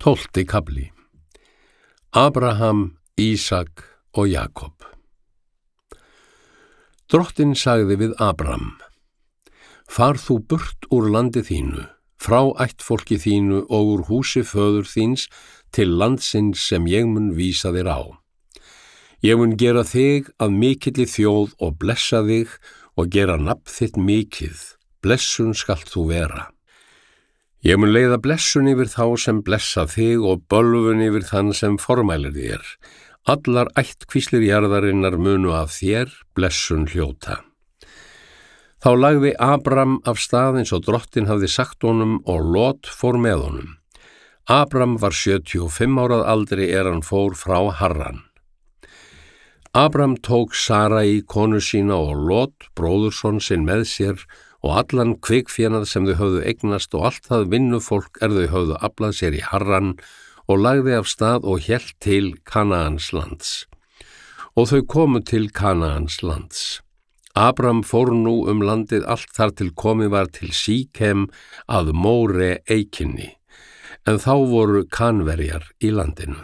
12. kafli. Abraham, Ísak og Jakob. Drottinn sagði við Abram: Far þú burt úr landi þínu, frá ættfólki þínu og úr húsi föður þíns til landsins sem ég mun vísa þér á. Ég mun gera þig að mikilli þjóð og blessa þig og gera nafn þitt mikið, blessun skalt þú vera. Ég mun leiða blessun yfir þá sem blessa þig og bölvun yfir þann sem formælir þér. Allar ættkvíslir jarðarinnar munu af þér blessun hljóta. Þá lagði Abram af stað eins og Drottinn hafði sagt honum og Lot fór með honum. Abram var 75 árað aldri hann fór frá Harran. Abram tók Sarai konu sína og Lot, bróðurson sinn með sér og allan kvikfénað sem þau höfðu eignast og allt það vinnufólk þau höfðu aflað sér í Harran og lagði af stað og hélt til Kanaans lands. Og þau komu til Kanaans lands. Abram fór nú landið allt þar til komið var til Síkem að Móre eikinni, en þá voru Kanverjar í landinu.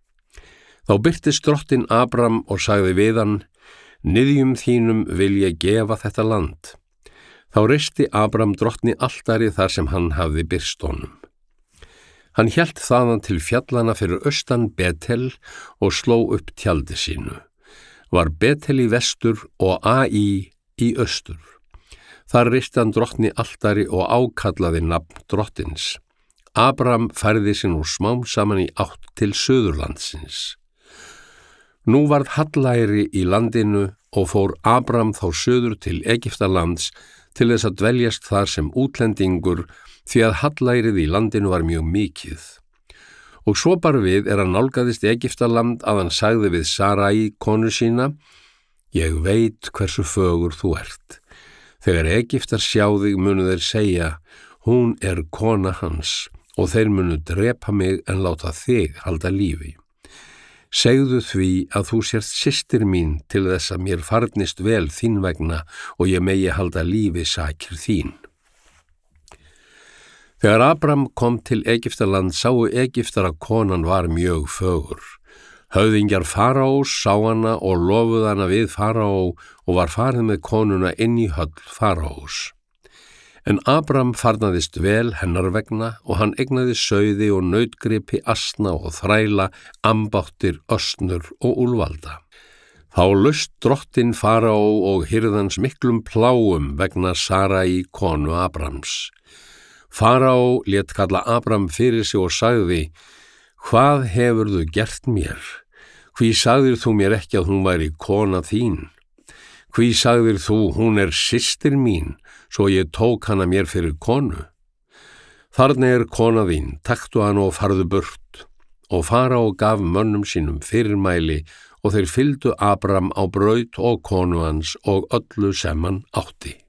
Þá birtist Drottinn Abram og sagði við hann: Niðjum þínum vil ég gefa þetta land. Þá reisti Abram Drottni altari þar sem hann hafði birst honum. Hann hélt þaðan til fjallana fyrir austan Betel og sló upp tjaldi sínu. Var Betel í vestur og Ai í austur. Þar reisti hann Drottni altari og ákallaði nafn Drottins. Abram færði sig nú smám saman í átt til Suðurlandsins. Nú varð hallæri í landinu og fór Abram þá suður til Egyptalands til þess að dveljast þar sem útlendingur, því að hallærið í landinu var mjög mikið. Og svo bar við hann nálgaðist Egyptaland að hann sagði við Sarai konu sína: Ég veit hversu fögur þú ert. Þegar Egyptar sjá þig munu þeir segja: Hún er kona hans, og þeir munu drepa mig en láta þig halda lífi. Segðu því að þú sért systir mín til þess að mér farnist vel þín vegna og ég megi halda lífi sakir þín. Þegar Abram kom til Egyptaland sáu Egyptar að konan var mjög fögur. Höfðingjar Faraós sá hana og lofuðu hana við Faraó og var farið með konuna inn í höll Faraós. En Abram farnaðist vel hennar vegna og hann eignaði sauði og nautgripi, asna og þræla, ambáttir, ösnur og úlfalda. Þá laust Drottinn Faraó og hirðans miklum pláum vegna Sarai konu Abrams. Faraó lét kalla Abram fyrir sig og sagði: Hvað hefurðu gert mér? Hví sagðir þú mér ekki að hún væri kona þín? Hví sagðir þú, hún er systir mín, svo ég tók hana mér fyrir konu? Þarna er kona þín, taktu hana og farðu burt. Og Faraó gaf mönnum sínum fyrirmæli og þeir fylgdu Abram á braut og konu hans og öllu sem hann átti.